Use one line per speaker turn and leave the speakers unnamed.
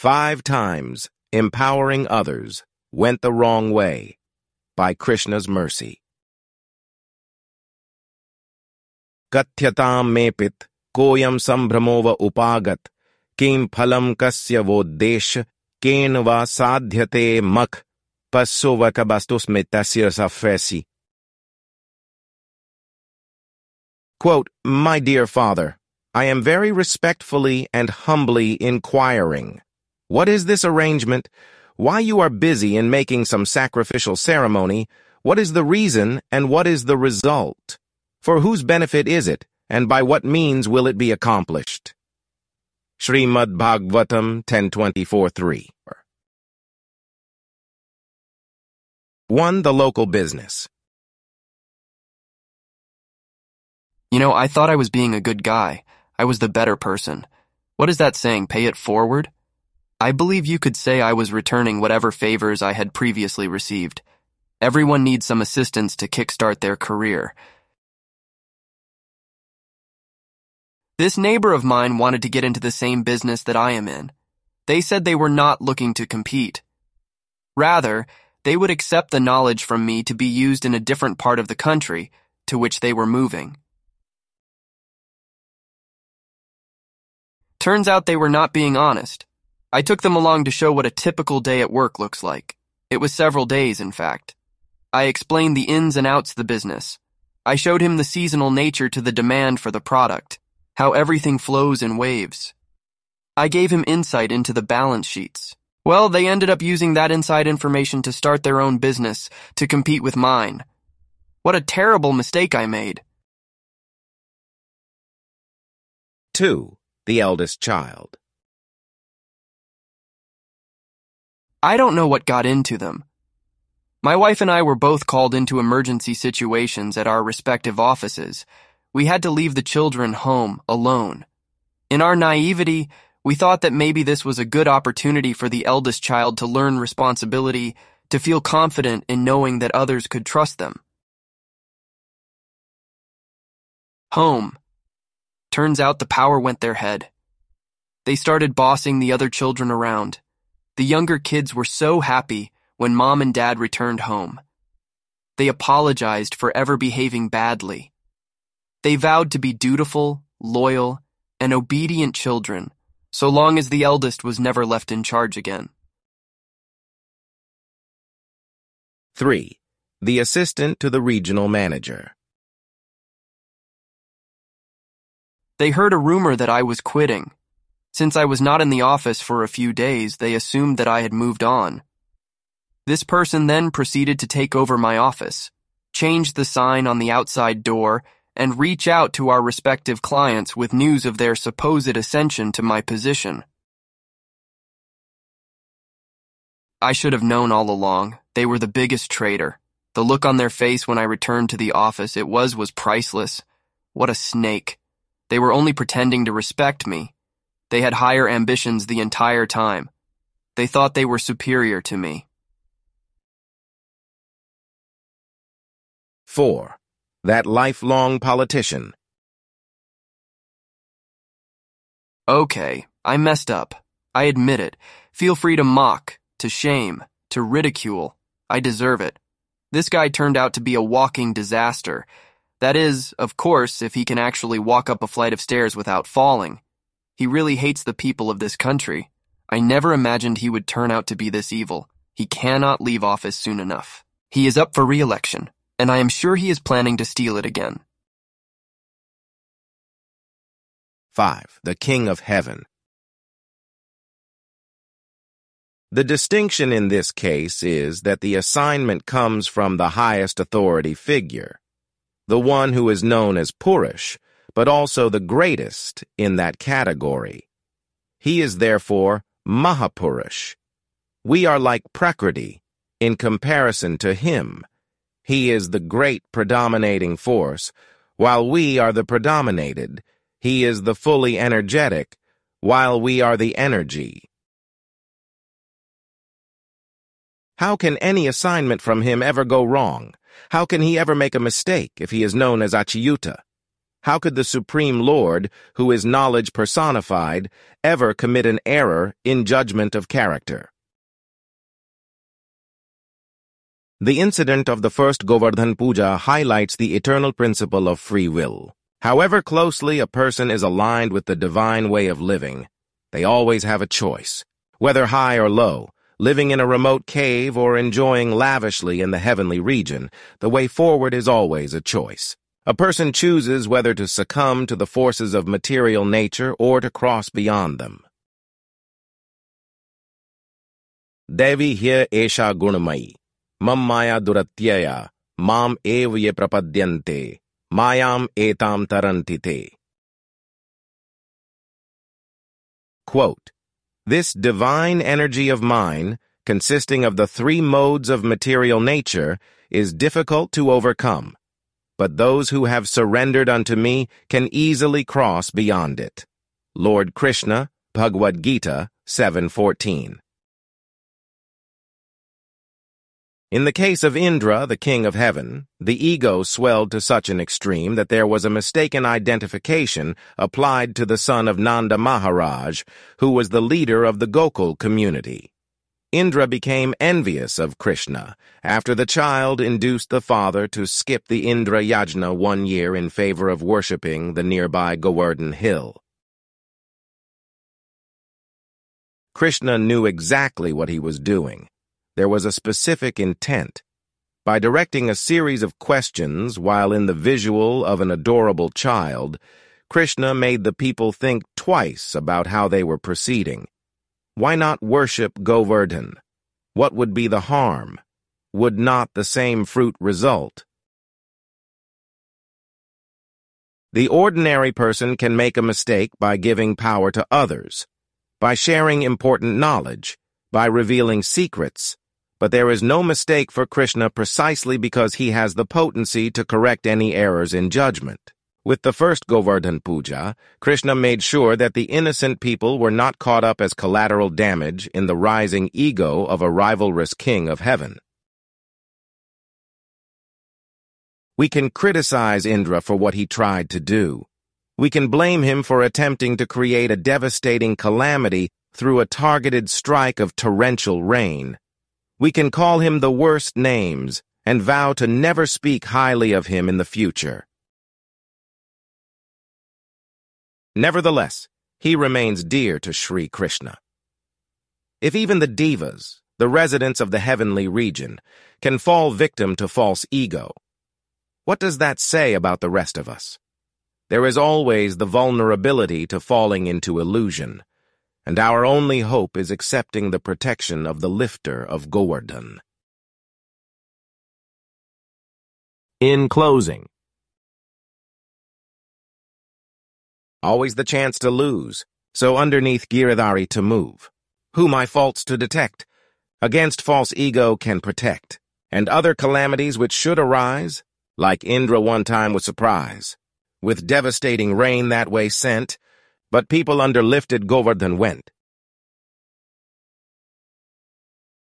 5 times, empowering others, went the wrong way. By Krishna's mercy. Kathyatam mepit, koyam sambhramova upagat, kim phalam kasya voddesh, ken va sadhyate mak, passovakabastus metasya safesi. Quote, My dear father, I am very respectfully and humbly inquiring. What is this arrangement? Why you are busy in making some sacrificial ceremony? What is the reason and what is the result? For whose benefit is it, and by what means will it be accomplished? Srimad Bhagavatam 10:24-3. 1. The local business.
You know, I thought I was being a good guy. I was the better person. What is that saying, pay it forward? I believe you could say I was returning whatever favors I had previously received. Everyone needs some assistance to kickstart their career. This neighbor of mine wanted to get into the same business that I am in. They said they were not looking to compete. Rather, they would accept the knowledge from me to be used in a different part of the country to which they were moving. Turns out they were not being honest. I took them along to show what a typical day at work looks like. It was several days, in fact. I explained the ins and outs of the business. I showed him the seasonal nature to the demand for the product, how everything flows in waves. I gave him insight into the balance sheets. Well, they ended up using that inside information to start their own business, to compete with mine. What a terrible mistake I made.
2. The eldest child.
I don't know what got into them. My wife and I were both called into emergency situations at our respective offices. We had to leave the children home alone. In our naivety, we thought that maybe this was a good opportunity for the eldest child to learn responsibility, to feel confident in knowing that others could trust them. Home. Turns out the power went their head. They started bossing the other children around. The younger kids were so happy when Mom and Dad returned home. They apologized for ever behaving badly. They vowed to be dutiful, loyal, and obedient children, so long as the eldest was never left in charge again.
3. The assistant to the regional manager.
They heard a rumor that I was quitting. Since I was not in the office for a few days, they assumed that I had moved on. This person then proceeded to take over my office, change the sign on the outside door, and reach out to our respective clients with news of their supposed ascension to my position. I should have known all along. They were the biggest traitor. The look on their face when I returned to the office, it was priceless. What a snake. They were only pretending to respect me. They had higher ambitions the entire time. They thought they were superior to me.
4. That lifelong politician.
Okay, I messed up. I admit it. Feel free to mock, to shame, to ridicule. I deserve it. This guy turned out to be a walking disaster. That is, of course, if he can actually walk up a flight of stairs without falling. He really hates the people of this country. I never imagined he would turn out to be this evil. He cannot leave office soon enough. He is up for re-election, and I am sure he is planning to steal it again.
5. The King of Heaven. The distinction in this case is that the assignment comes from the highest authority figure, the one who is known as Purush, but also the greatest in that category. He is therefore Mahapurush. We are like Prakriti in comparison to him. He is the great predominating force, while we are the predominated. He is the fully energetic, while we are the energy. How can any assignment from him ever go wrong? How can he ever make a mistake if he is known as Achyuta? How could the Supreme Lord, who is knowledge personified, ever commit an error in judgment of character? The incident of the first Govardhan Puja highlights the eternal principle of free will. However closely a person is aligned with the divine way of living, they always have a choice. Whether high or low, living in a remote cave or enjoying lavishly in the heavenly region, the way forward is always a choice. A person chooses whether to succumb to the forces of material nature or to cross beyond them. Devi hya esha gunamayi, mam maya duratyaya, mam ev ye prapadyante, mayam etam tarantite. Quote, "This divine energy of mine, consisting of the three modes of material nature, is difficult to overcome. But those who have surrendered unto me can easily cross beyond it." Lord Krishna, Bhagavad Gita 7:14. In the case of Indra, the king of heaven, the ego swelled to such an extreme that there was a mistaken identification applied to the son of Nanda Maharaj, who was the leader of the Gokul community. Indra became envious of Krishna after the child induced the father to skip the Indra Yajna 1 year in favor of worshipping the nearby Govardhan hill. Krishna knew exactly what he was doing. There was a specific intent. By directing a series of questions while in the visual of an adorable child, Krishna made the people think twice about how they were proceeding. Why not worship Govardhan? What would be the harm? Would not the same fruit result? The ordinary person can make a mistake by giving power to others, by sharing important knowledge, by revealing secrets, but there is no mistake for Krishna precisely because he has the potency to correct any errors in judgment. With the first Govardhan Puja, Krishna made sure that the innocent people were not caught up as collateral damage in the rising ego of a rivalrous king of heaven. We can criticize Indra for what he tried to do. We can blame him for attempting to create a devastating calamity through a targeted strike of torrential rain. We can call him the worst names and vow to never speak highly of him in the future. Nevertheless, he remains dear to Sri Krishna. If even the devas, the residents of the heavenly region, can fall victim to false ego, what does that say about the rest of us? There is always the vulnerability to falling into illusion, and our only hope is accepting the protection of the lifter of Govardhan. In closing, always the chance to lose, so underneath Giridhari to move. Who my faults to detect, against false ego can protect, and other calamities which should arise, like Indra one time was surprise, with devastating rain that way sent, but people under lifted Govardhan went.